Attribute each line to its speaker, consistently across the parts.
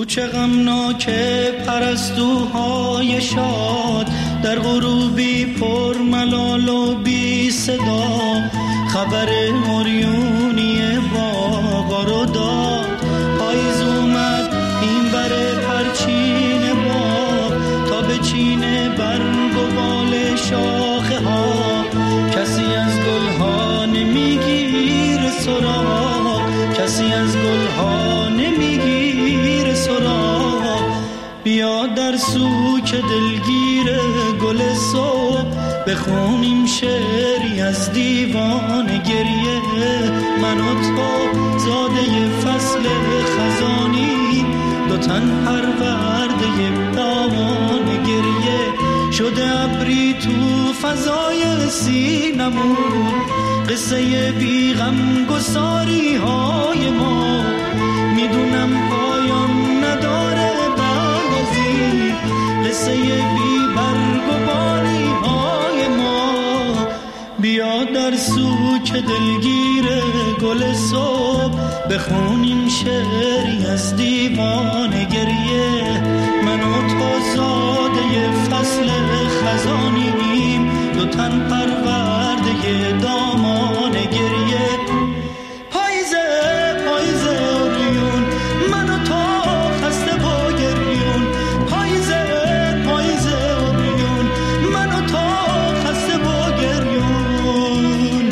Speaker 1: کوچه غمناک پرستوهای شاد، در غروبی پر ملال و بی صدا، خبر اوریونی باغا رو داد. پاییز اومد این بره پرچین باغ، تا به چین برگ و بال شاخه ها. کسی از گلها نمیگیره سراغ، کسی از گلها نمیگیره سراغ. بیا در سوک دلگیر گل صبح، بخونیم شعری از دیوان گریه. من و تو زاده فصل خزانی، دو تن پرورده دامان گریه. شده ابری تو فضای سینمون، قصه بی غم گساری های ما. میدونم پایان نداره بعد از این، قصه بی برگ و باری های ما. بیا در سوک دلگیر گل صبح، بخونیم شعری از دیوان گریه. من و تو زاده فصل خزانیم، دو تن پرورده دامان گریه. پاییزه پاییزه اوریون، من و تو خسته با گریون. پاییزه پاییزه اوریون، من و تو خسته با گریون.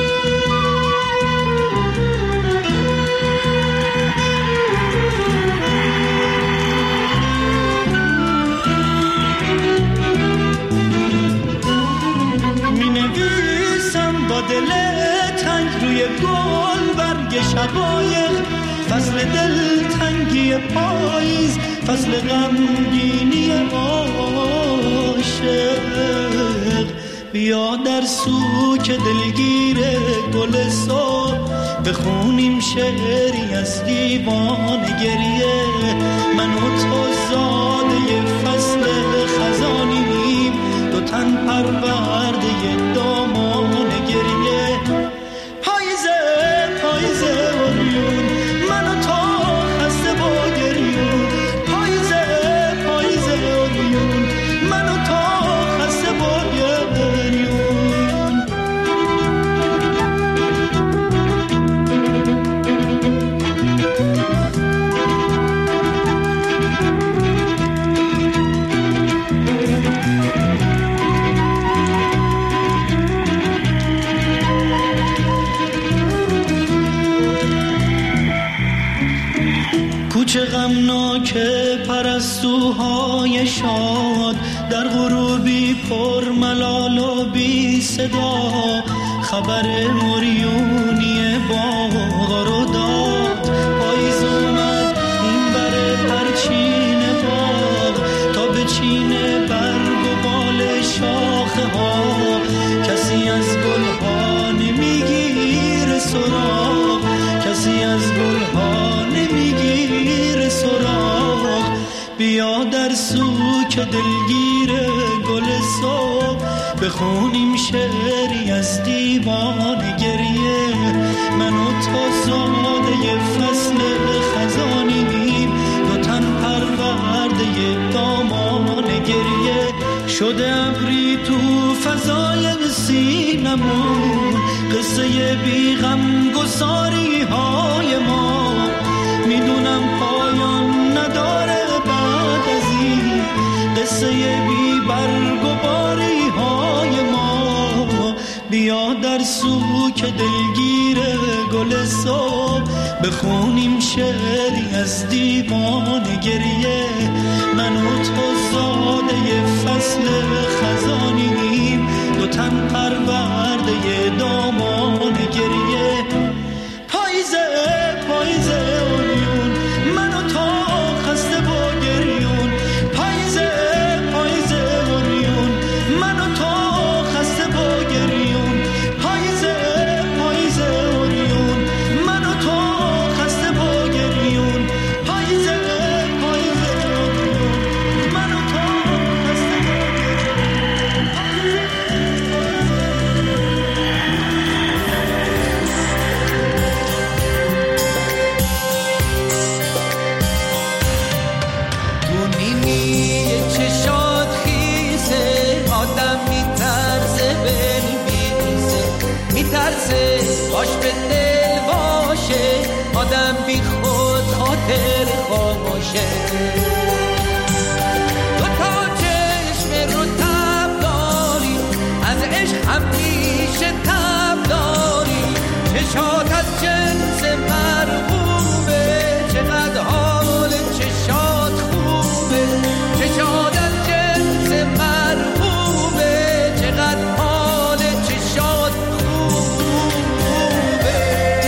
Speaker 1: دل تنگ روی گل برگ شقایق، فصل دل تنگی پاییز، فصل غمگینی عاشق. بیا در سوک دلگیر گل صبح، بخونیم شعری از دیوان گریه. من و تو زاده فصل خزانیم، دو تن پرورده دامان گریه. پاییزه پاییزه اوریون، من و تو خسته با گریون. پاییزه پاییزه اوریون، من و تو خسته با گریون. کوچه غمناک پرستوهای شاد، در غروبی پر ملال و بی صدا، خبر اوریونی باغا رو داد. پاییز اومد این بره پرچین باغ، تا به چین برگ و بال شاخه ها. کسی از گلها نمیگیره سراغ، کسی از گلها نمیگیره سراغ. بیا در سوک دلگیر گل صبح، بخونیم شعری از دیوان گریه. من و تو زاده فصل خزانیم، دو تن پرورده دامان گریه. شده ابری تو فضای سینمون، قصه بی غم گساری های ما. میدونم پایان نداره بعد از این، قصه بی برگ و باری های ما. بیا در سوک دلگیر گل صبح، بخونیم شعری از دیوان گریه. من و تو زاده فصل خزانیم، دو تن پرورده دامان گریه. پاییزه پاییزه اوریون، من و تو خسته با گریون. پاییزه پاییزه اوریون، من و تو خسته با گریون. پاییزه پاییزه اوریون، من و تو خسته با گریون. پاییزه پاییزه اوریون، من و تو خسته با گریون. میترسه باش به دل باشه، آدم بی خود خاطر خاموشه. دو تا چشم رو تب داری، از عشق همیشه تب داری، چشات از جنس مرغوبه، چقدر حال چشات خوبه، چشات از جنس مرغوبه، چقدر حال چشات خوبه.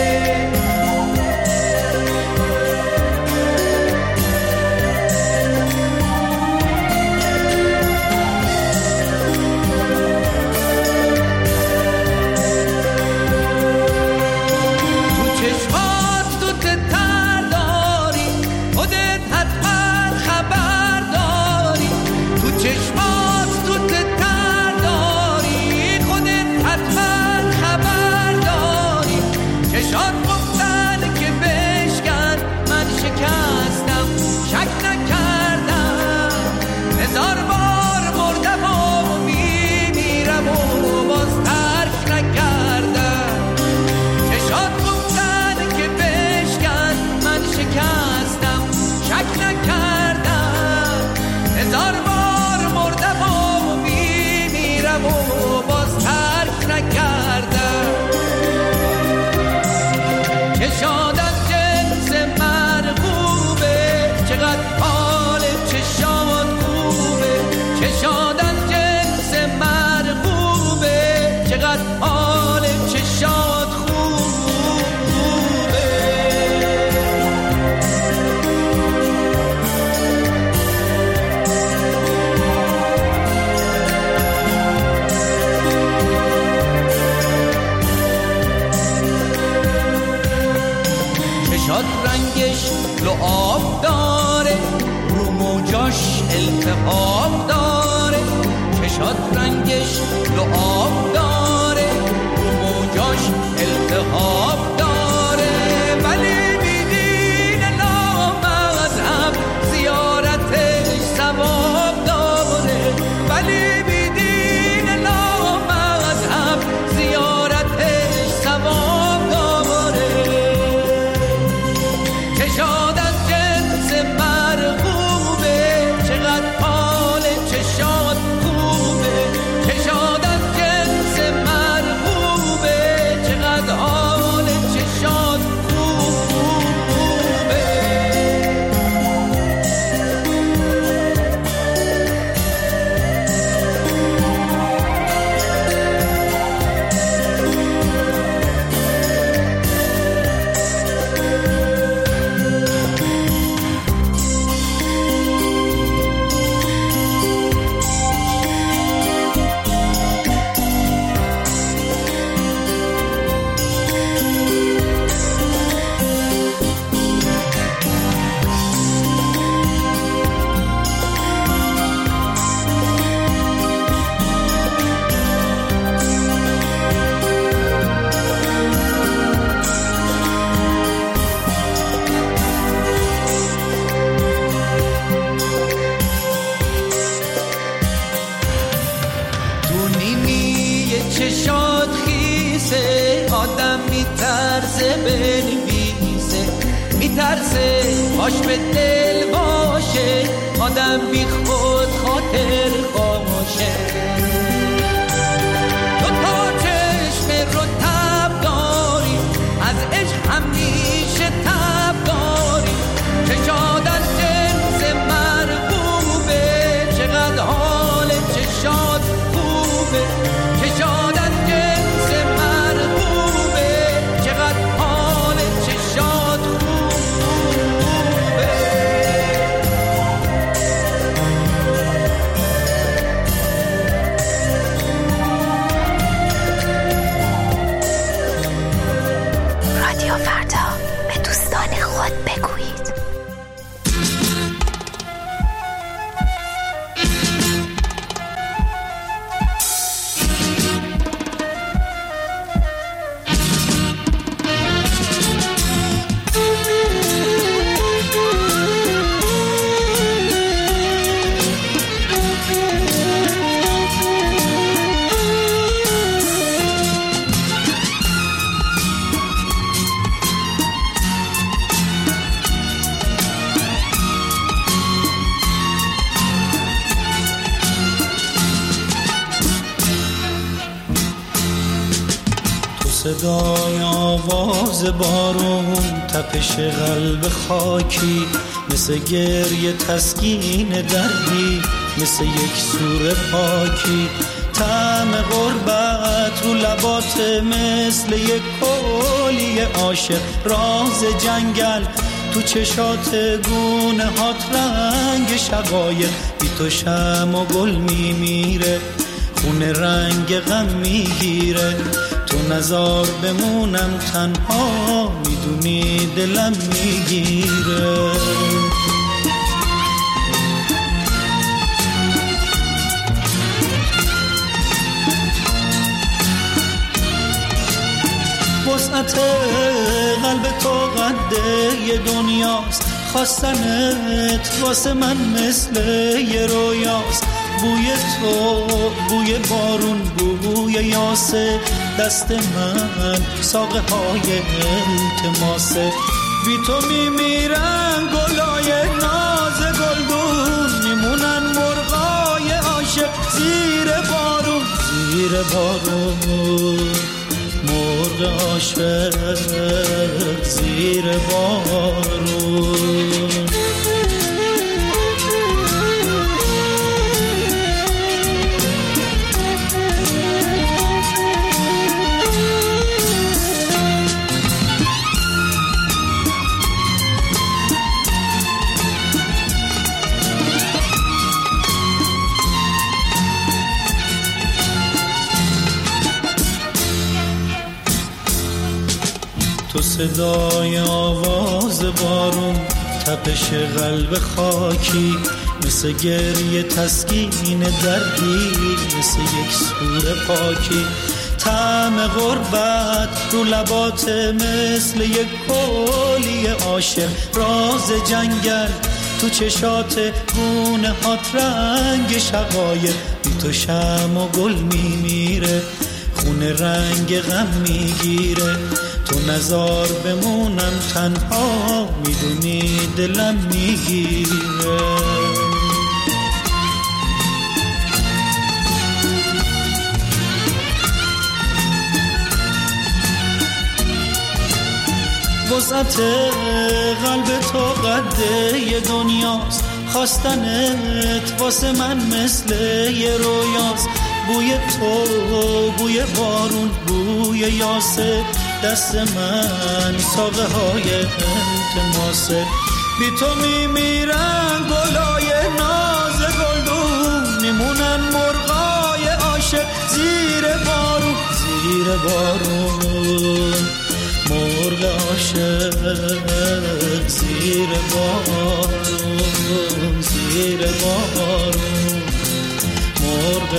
Speaker 1: لعاب داره، رو موجاش التهاب داره، چشات رنگش لعاب داره، رو موجاش التهاب داره، ولی بیدین لامذهب زیارتش ثواب داره، ولی بیدین لامذهب زیارتش ثواب داره. چشات از جنس مرغوبه، چقدر حال چشات خوبه، چشات از جنس مرغوبه، چقدر حال چشات خوبه. چشات خیسه، آدم میترسه بنویسه، میترسه باش به دل باشه، آدم بی خود خاطر خاموشه. دو تا چشم رو تب داری، از عشق همیشه تب داری، چشات از جنس مرغوبه، چقدر حال چشات خوبه، چشات از جنس مرغوبه، چقدر حال چشات خوبه.
Speaker 2: رادیو فردا، به دوستان خود بگویید.
Speaker 3: صدای آواز بارون، تپش قلب خاکی، مثل گریه تسکین دردی، مثل یک سور پاکی. طعم غربت رو لبات مثل یک کلی عاشق، راز جنگل تو چشات گونه هات، رنگ شقایق. بی تو شمع و گل میمیره، خون رنگ غم میگیره. تو نزار بمونم تنها، میدونی دلم میگیره. وسعت قلب تو قده یه دنیاست، خواستنت واسه من مثل یه رویاست. بوی تو، بوی بارون، بوی یاسه، دست من ساقه های التماسه. بی تو میمیرن گلای ناز گلگون، میمونن مرغای عاشق زیر بارون، زیر بارون. مرغ عاشق زیر بارون. تو صدای آواز بارون، تپش قلب خاکی، مثل گریه تسکین دردی، مثل یک سور پاکی. طعم غربت رو لبات مثل یک کلی عاشق، راز جنگل تو چشات گونه هات، رنگ شقایق. بی تو شمع و گل میمیره، خون رنگ غم میگیره. تو نزار بمونم تنها، میدونی دلم میگیره. وسعت قلب تو قده یه دنیاست، خواستنت واسه من مثل یه رویاست. بوی تو، بوی بارون، بوی یاسه، دست من ساقه های التماسه. بی تو میمیرن گلای ناز گلدون، میمونن مرغای عاشق زیر بارون، زیر بارون. مرغ عاشق زیر بارون، زیر بارون. مرغ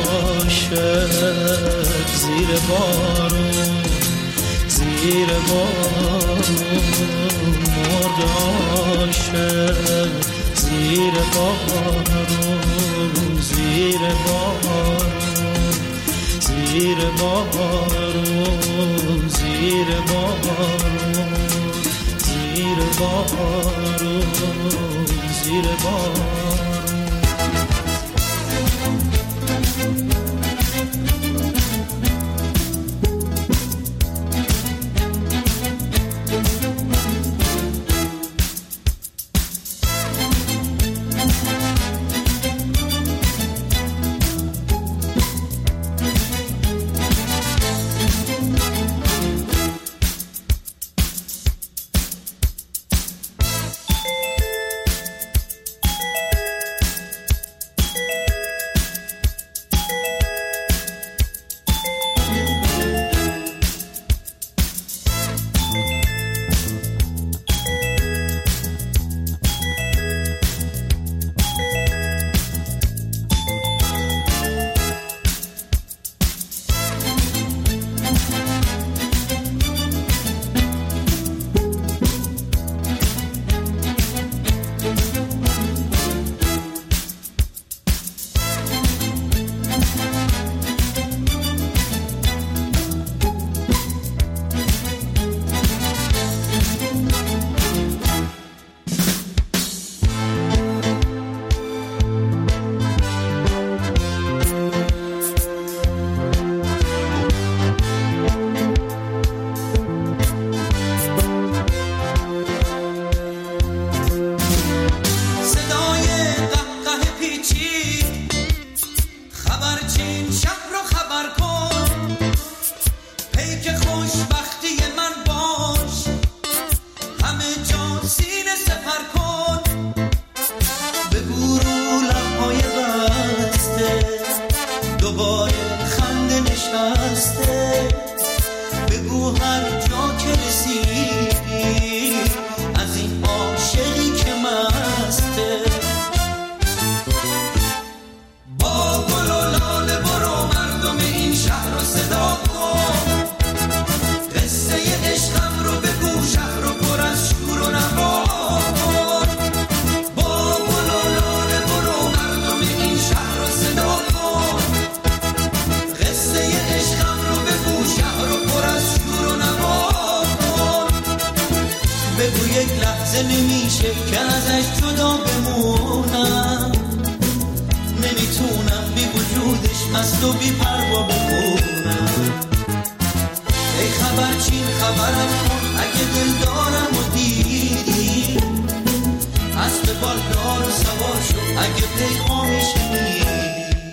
Speaker 3: عاشق زیر بارون، زیر بارون. مرغ عاشق زیر بارون، زیر بارون. زیر بارون، زیر بارون. زیر بارون، زیر بارون.
Speaker 1: خوشبختی من باش، همه جا سینه سپر کن، بگو رو لبهای بسته دوباره خنده نشسته، بگو هر جا که رسیدی از این عاشقی که مسته، با گل و لاله برو مردم این شهر رو صدا کن، قصه عشقم رو بگو شهر رو پر از شور و نوا کن، با گل و لاله برو مردم این شهر رو صدا کن، قصه عشقم رو بگو شهر رو پر از شور و نوا کن، بگو یک لحظه نمیشه که ازش جدا بمونم، نمیتونم بی وجودش مست و بی پروا بمونم، ای خبرچین خبرم کن اگه دل دارم و دیدی، اسب بالدار و سوار شو اگه پیغامی شنیدی.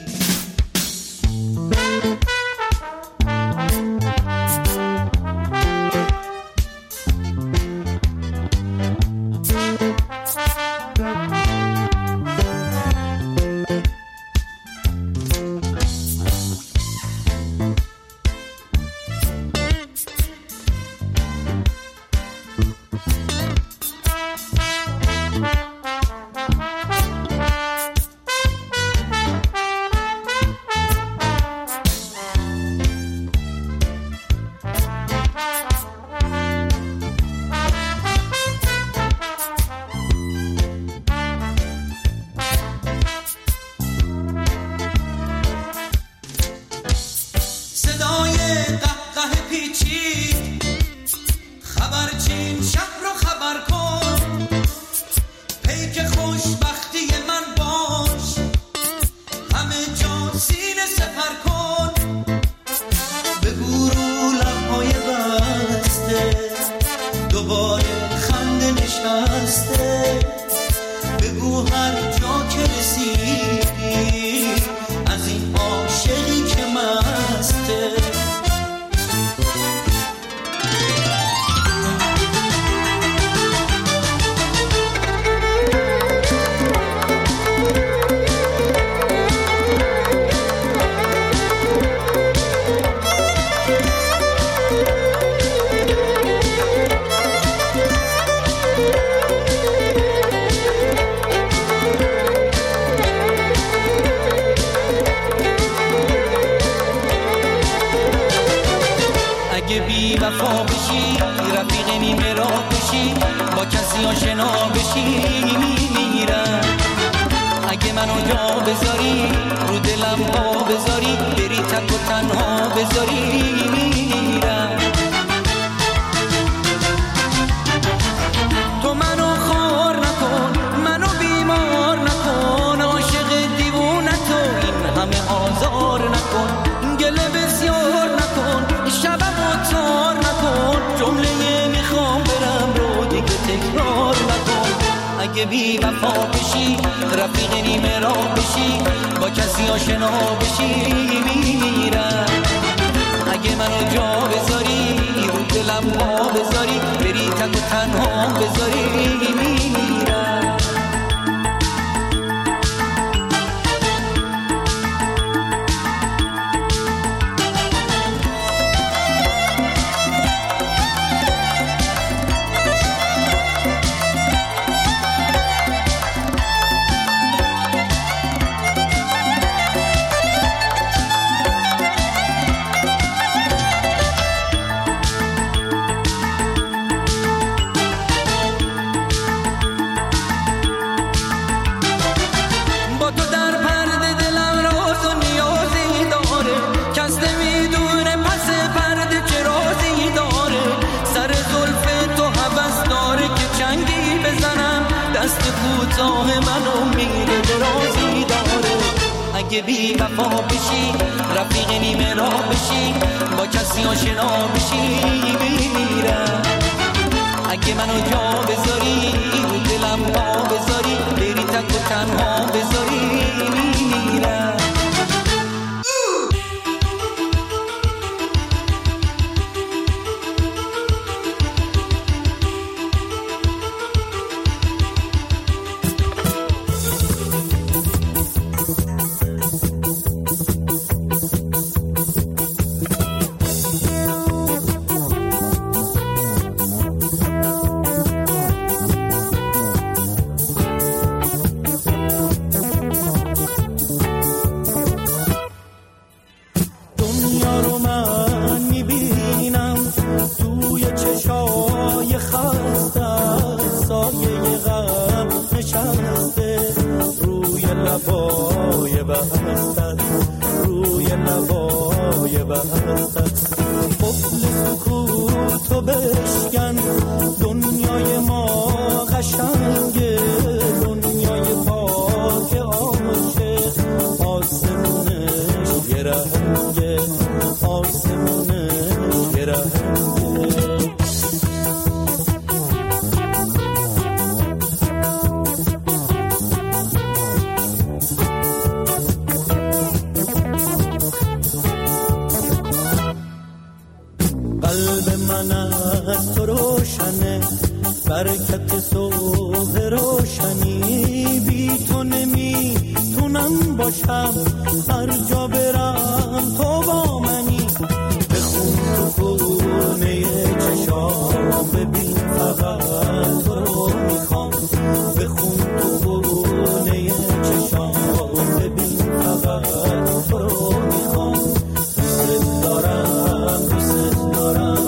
Speaker 4: اگه بی وفا بشی رفیق نیمه راه بشی با کسی آشنا بشی میمیرم، اگه منو جا بذاری رو دلم پا بذاری بری تک و تنها بذاری میمیرم. اگه بی وفا بشی رفیق نیمه راه بشی با کسی آشنا بشی میمیرم، اگه منو جا بذاری رو دلم پا بذاری بری تک و تنها بذاری میمیرم.
Speaker 3: بشکن. دنیای ما قشنگه، دنیای پاک عاشق، آسمونش یه رنگه، آسمونش یه رنگه. تو روشنه، برکت صبح روشنی، بی تو نمیتونم باشم، هر جا برم تو با منی. بخون تو خونه چشام، ببین فقط تو رو میخوام. بخون تو خونه چشام، ببین فقط تو رو میخوام. دوست دارم، دوست دارم،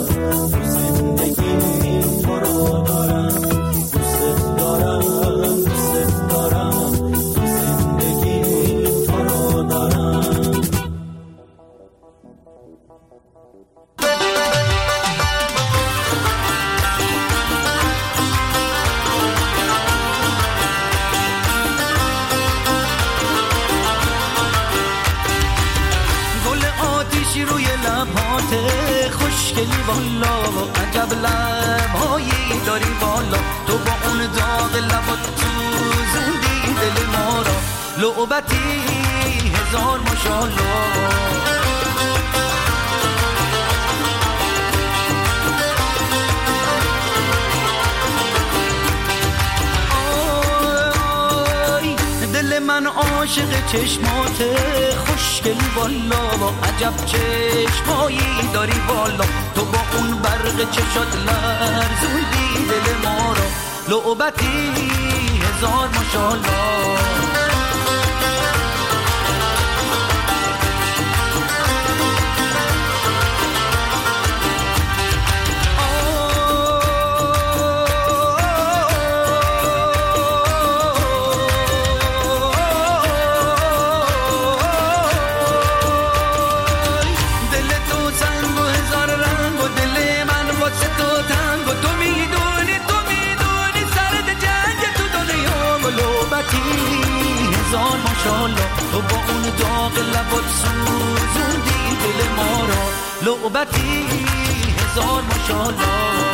Speaker 3: خوشگلی والا و عجب لبهایی داری والا. تو با اون داغ لبات تو زندی دل ما را، لعبتی هزار ماشاءالله. دل من عاشق چشماته، خوشگلی والا با عجب چشمایی داری والا. تو با اون برق چشات لرزوندی دل ما را، لعبتی هزار ماشاءالله. هزار ماشاءالله. تو با اون داغ لبات سوزوندی دل ما را، لعبتی هزار ماشاءالله.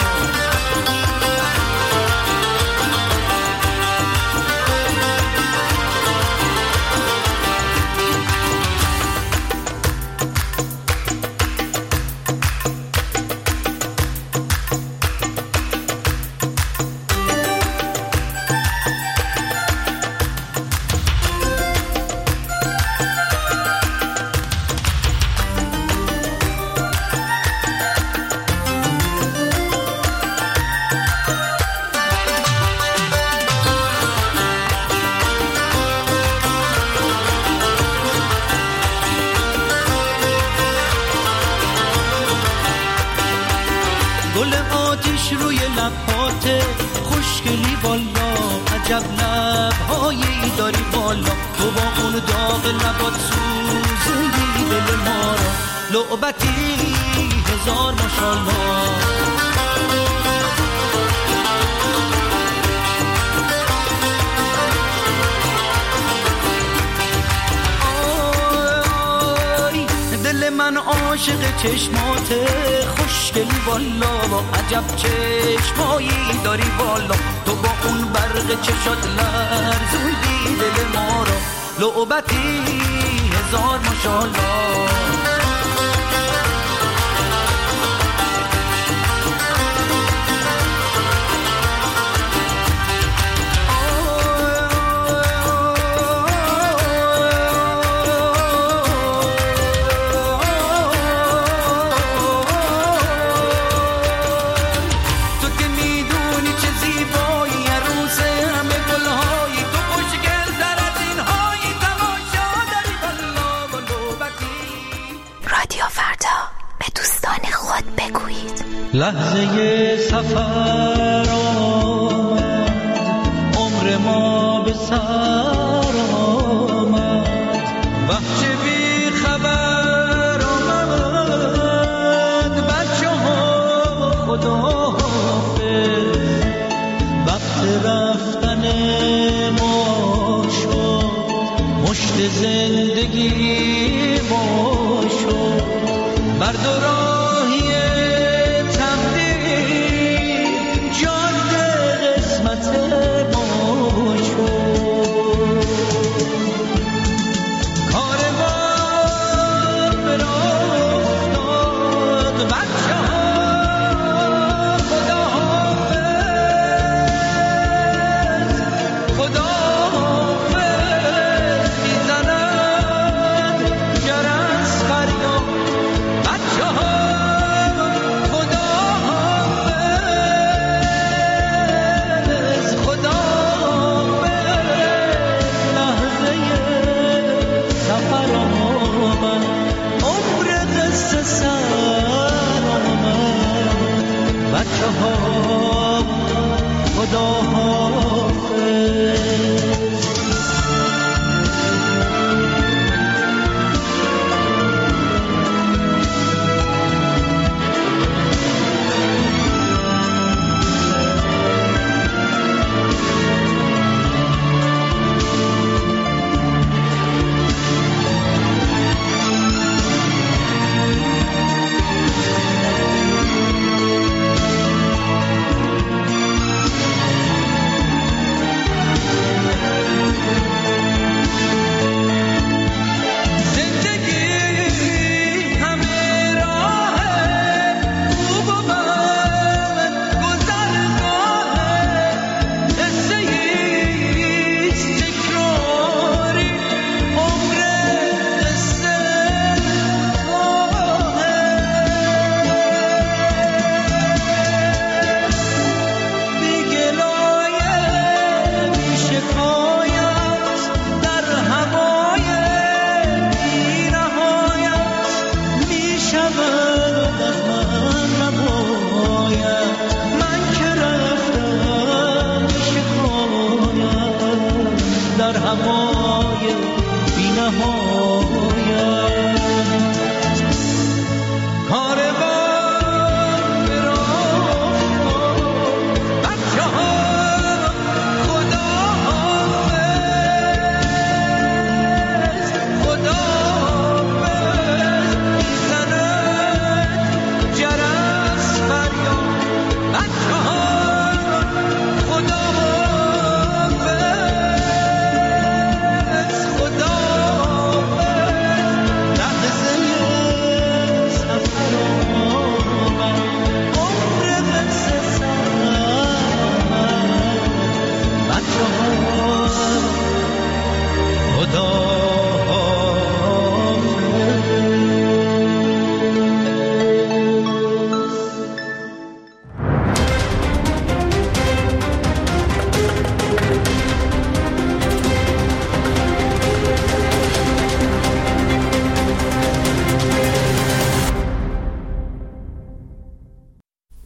Speaker 3: گل آتیش روی لبهاته، خوشگلی والا عجب لبهایی داری والا. تو با اون داغ لبات سوزوندی دل ما را، لعبتی هزار ماشاءالله. دل من عاشق چشماته، خوشگلی والا با عجب چشمایی داری والا. تو با اون برق چشات لرزوندی دل ما را، لعبتی هزار ماشاءالله.
Speaker 4: لحظه سفر آمد، عمر ما به سر آمد، بچه بی خبر آمد، بچه ها خدا ها خداها